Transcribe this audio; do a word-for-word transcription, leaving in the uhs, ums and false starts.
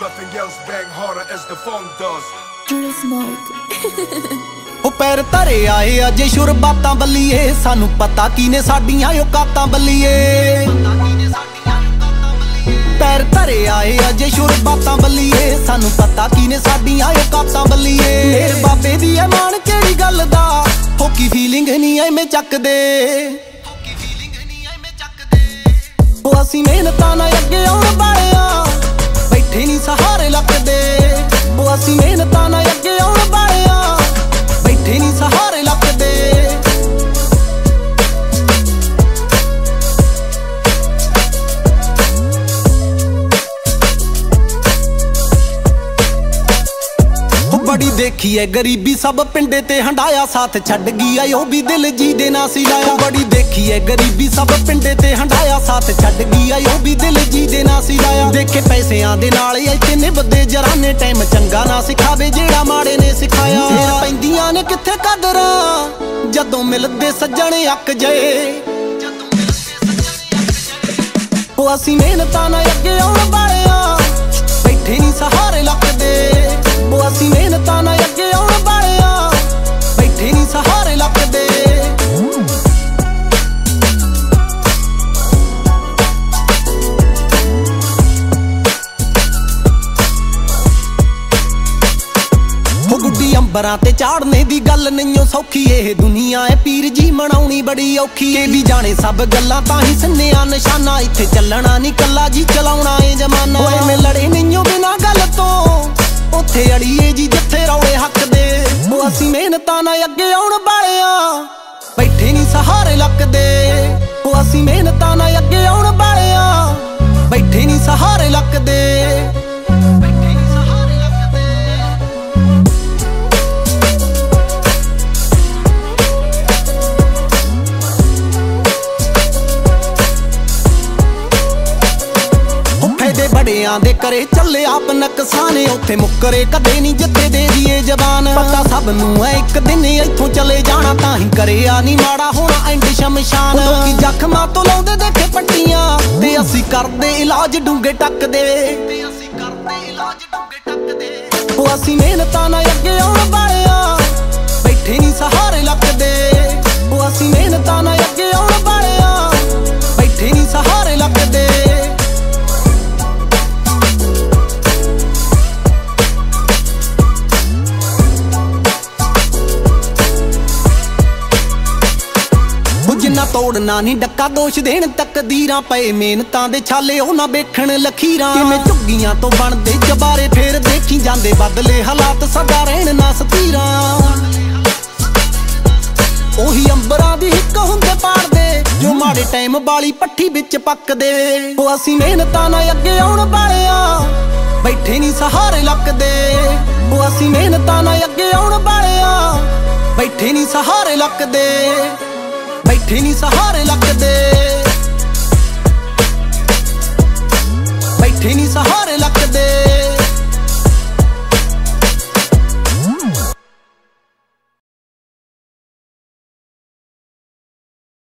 nothing else bang harder as the phone does. ਉਹ ਪੈਰ ਧਰੇ ਆਏ ਅਜੇ ਸ਼ੁਰਬਾਤਾਂ ਬੱਲੀਏ, ਸਾਨੂੰ ਪਤਾ ਕੀ ਨੇ ਸਾਡੀਆਂ ਔਕਾਤਾਂ ਬੱਲੀਏ। ਪੈਰ ਧਰੇ ਆਏ ਅਜੇ ਸ਼ੁਰਬਾਤਾਂ ਬੱਲੀਏ, ਸਾਨੂੰ ਪਤਾ ਕੀ ਨੇ ਸਾਡੀਆਂ ਔਕਾਤਾਂ ਬੱਲੀਏ। ਮੇਰ ਬਾਬੇ ਦੀ ਐ ਮਾਣ ਕਿਹੜੀ ਗੱਲ ਦਾ, ਹੋਕੀ ਫੀਲਿੰਗ ਨਹੀਂ ਐਵੇਂ ਚੱਕਦੇ। ਉਹ ਅਸੀਂ ਮਿਹਨਤਾਂ ਨਾਲ ਅੱਗੇ ਆਉਣ ਵਾਲਿਆਂ, ਬੈਠੇ ਨਹੀਂ ਸਹਾਰੇ ਲੱਕਦੇ। ਉਹ ਅਸੀਂ ਮਿਹਨਤਾਂ ਨਾਲ ਅੱਗੇ ਆਉਣ ਵਾਲਿਆਂ, ਬੈਠੇ ਨਹੀਂ ਸਹਾਰੇ ਲੱਕਦੇ। ਬੜੀ ਦੇਖੀ ਐ ਗਰੀਬੀ ਸਭ ਪਿੰਡੇ ਤੇ ਹੰਡਾਇਆ, ਸਾਥ ਛੱਡ ਗਈ ਐ ਉਹ ਵੀ ਦਿਲ ਜੀ ਦੇ ਨਾਲ ਸੀ ਲਾਇਆ। ਬੜੀ ਦੇਖੀ ਐ ਗਰੀਬੀ ਸਭ ਪਿੰਡੇ ਤੇ ਹੰਡਾਇਆ, ਸਾਥ ਛੱਡ ਗਈ ਐ ਉਹ ਵੀ ਦਿਲ ਜੀ ਦੇ ਨਾਲ ਸੀ ਲਾਇਆ। ਦੇਖੇ ਪੈਸਿਆਂ ਦੇ ਨਾਲ ਇੱਥੇ ਨਿਭਦੇ ਜਰਾਨੇ, ਟਾਈਮ ਚੰਗਾ ਨਾ ਸਿਖਾਵੇ ਜਿਹੜਾ ਮਾੜੇ ਨੇ ਸਿਖਾਇਆ। ਫੇਰ ਪੈਂਦੀਆਂ ਨੇ ਕਿੱਥੇ ਕਦਰਾਂ ਜਦੋਂ ਮਿਲਦੇ ਸੱਜਣ ਅੱਕ ਜਏ। ਉਹ ਅਸੀਂ ਮਿਹਨਤਾਂ ਨਾਲ ਅੱਗੇ ਆਉਣ ਵਾਲਿਆਂ, ਬੈਠੇ ਨਹੀਂ ਸਹਾਰੇ ਲੱਕਦੇ। ਉਹ ਅਸੀਂ ਮਿਹਨਤਾਂ ਨਾਲ ਅੱਗੇ ਆਉਣ ਵਾਲਿਆਂ, ਬੈਠੇ ਨਹੀਂ ਸਹਾਰੇ ਲੱਕਦੇ। ਹੋ ਗੁੱਡੀ ਅੰਬਰਾਂ ਤੇ ਚਾੜਨੇ ਦੀ ਗੱਲ ਨਹੀਂਓ ਸੌਖੀ, ਇਹ ਦੁਨੀਆ ਐ ਪੀਰ ਜੀ ਮਨਾਉਣੀ ਬੜੀ ਔਖੀ। ਇਹ ਵੀ ਜਾਣੇ ਸਭ ਗੱਲਾਂ ਤਾਂ ਹੀ ਸੰਨਿਆ ਨਿਸ਼ਾਨਾ, ਇੱਥੇ ਚੱਲਣਾ ਨਹੀਂ ਕੱਲਾ ਜੀ ਚਲਾਉਣਾ ਏ ਜਮਾਨਾ। ਓਏ ਮੈਂ ਲੜੇ ਨਹੀਂਓ ਬਿਨਾਂ ਗੱਲ ਤੋਂ, ਉੱਥੇ ਅੜੀਏ ਜੀ ਜਿੱਥੇ ਰੌਲੇ ਹੱਕ ਦੇ। ਉਹ ਅਸੀਂ ਮਿਹਨਤਾਂ ਨਾਲ ਅੱਗੇ ਆਉਣ ਵਾਲਿਆਂ, ਬੈਠੇ ਨਹੀਂ ਸਹਾਰੇ ਲੱਕਦੇ। ਉਹ ਅਸੀਂ ਮਿਹਨਤਾਂ ਨਾਲ ਅੱਗੇ ਆਉਣ ਵਾਲਿਆਂ, ਬੈਠੇ ਨਹੀਂ ਸਹਾਰੇ ਲੱਕਦੇ। ਬੜਿਆਂ ਦੇ ਕਰੇ ਚੱਲੇ ਆਪ ਨਕਸਾਨੇ, ਉੱਥੇ ਮੁੱਕਰੇ ਕਦੇ ਨਹੀਂ ਜਿੱਥੇ ਦੇ ਦੀਏ ਜ਼ਬਾਨ। ਪਤਾ ਸਭ ਨੂੰ ਐ ਇੱਕ ਦਿਨ ਇੱਥੋਂ ਚਲੇ ਜਾਣਾ, ਤਾਂ ਹੀ ਕਰਿਆ ਨਹੀਂ ਮਾੜਾ ਹੋਣਾ ਐਂਡ ਸ਼ਮਸ਼ਾਨ। ਲੋਕੀ ਜ਼ਖਮਾਂ ਤੋਂ ਲਾਉਂਦੇ ਦੇਖੇ ਪੱਟੀਆਂ, ਤੇ ਅਸੀਂ ਕਰਦੇ ਇਲਾਜ ਡੂੰਘੇ ਟੱਕਦੇ। ਉਹ ਅਸੀਂ ਮਿਹਨਤਾਂ ਨਾਲ ਅੱਗੇ ਆਉਣ ਵਾਲਿਆਂ, ਬੈਠੇ ਨਹੀਂ ਸਹਾਰੇ ਲੱਕਦੇ। ਉਹ ਅਸੀਂ ਮਿਹਨਤਾਂ ਨਾਲ ਅੱਗੇ ਆਉਣ ਵਾਲਿਆਂ, ਬੈਠੇ ਨਹੀਂ ਸਹਾਰੇ ਲੱਕਦੇ। ਜਿੰਨਾ ਤੋੜਨਾ ਨਹੀਂ ਡੱਕਾ ਦੋਸ਼ ਦੇਣ ਤਕਦੀਰਾਂ, ਪਏ ਮਿਹਨਤਾਂ ਦੇ ਛਾਲੇ ਉਹ ਨਾ ਵੇਖਣ ਲਖੀਰਾਂ। ਕਿਵੇਂ ਝੁੱਗੀਆਂ ਤੋਂ ਬਣਦੇ ਜਬਾਰੇ ਫੇਰ ਦੇਖੀ ਜਾਂਦੇ, ਬਦਲੇ ਹਾਲਾਤ ਸਦਾ ਰਹਿਣ ਨਾ ਸਤੀਰਾਂ। ਉਹੀ ਅੰਬਰਾਂ ਦੀ ਹਿੱਕ ਹੁੰਦੇ ਪਾੜਦੇ, ਜੋ ਮਾੜੇ ਟਾਈਮ ਵਾਲੀ ਪੱਠੀ ਵਿੱਚ ਪੱਕਦੇ। ਉਹ ਅਸੀਂ ਮਿਹਨਤਾਂ ਨਾਲ ਅੱਗੇ ਆਉਣ ਵਾਲਿਆਂ, ਬੈਠੇ ਨਹੀਂ ਸਹਾਰੇ ਲੱਕਦੇ। ਉਹ ਅਸੀਂ ਮਿਹਨਤਾਂ ਨਾਲ ਅੱਗੇ ਆਉਣ ਵਾਲਿਆਂ, ਬੈਠੇ ਨਹੀਂ ਸਹਾਰੇ ਲੱਕਦੇ। ਬੈਠੇ ਨਹੀਂ ਸਹਾਰੇ ਲੱਕਦੇ, ਬੈਠੇ ਨਹੀਂ ਸਹਾਰੇ